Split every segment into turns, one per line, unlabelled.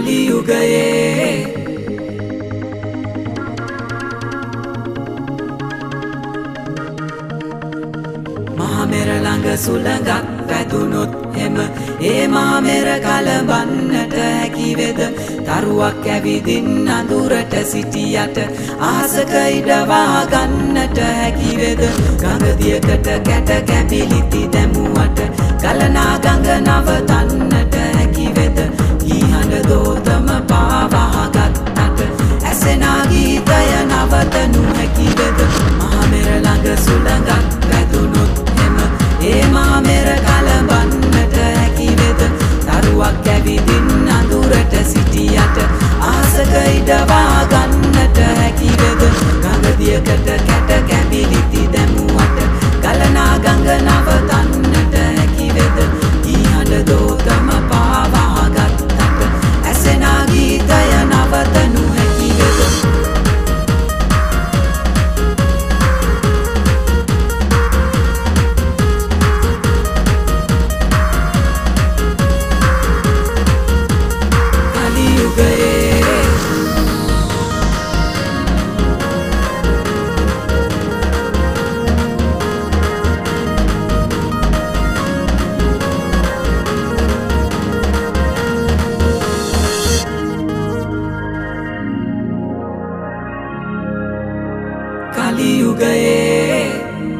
කලියුගයේ මහමෙර ළඟ සුළඟක් වැදුනොත් එම ඒ මහමෙර කලබන්නට හැකිවේද තරුවක් ඇවිදින් අඳුරට සිටියට අහසක ඉඩවා ගන්නට හැකිවේද ගඟදියකට කැට කැපිලිති දැමුවට ගලනා ගඟ නවතන්නට හැකිවේද ඊහඬ දෝතම පාවාගත්තට ඇසෙනා ගීතය නවතනු හැකිවේද මහමෙර ළඟ සුළඟක් වැදුනොත් එම ඒ මහමෙර කලබන්නට හැකිවේද තරුවක් ඇවිදින් අඳුරට සිටියට අහසක ඉඩවා ගන්නට හැකිවේද ගඟදියකට කැට කැපිලිති දැමුවට ගලනා ගඟ නවතන්නට හැකිවේද ඊහඬ දෝතම පාවාගත්තට ඇසෙනා ගීතය නවතනු හැකිවේද කලියුගයේ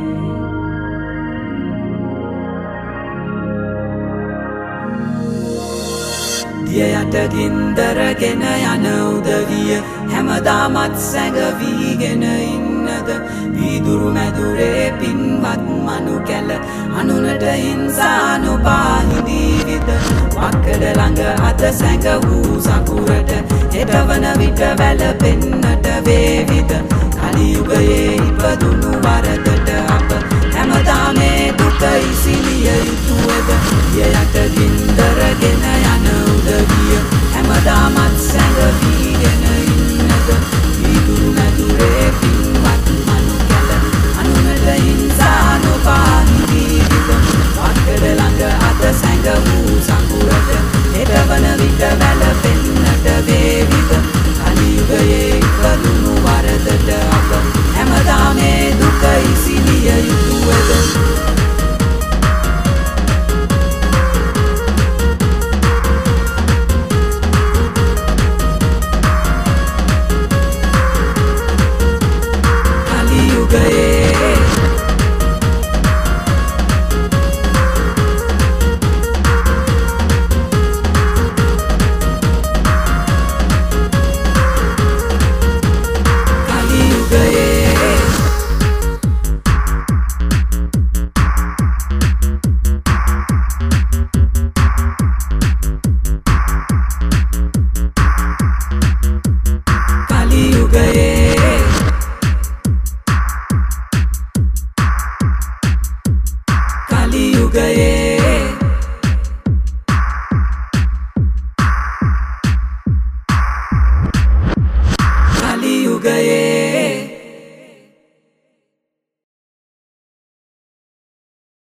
දියයට ගින්දරගෙන යන උදවිය හැමදාමත් සැඟවීගෙන ඉන්නද වීදුරු මැදුරේ පින්වත් මනු කැල අනුනට හිංසා නොපාහිදීවිද වක්කඩ ළඟ අත සැඟ වූ සකුරට හෙටවන විට වැළපෙන්නට වේවිද කලියුගයේ ඉපදුන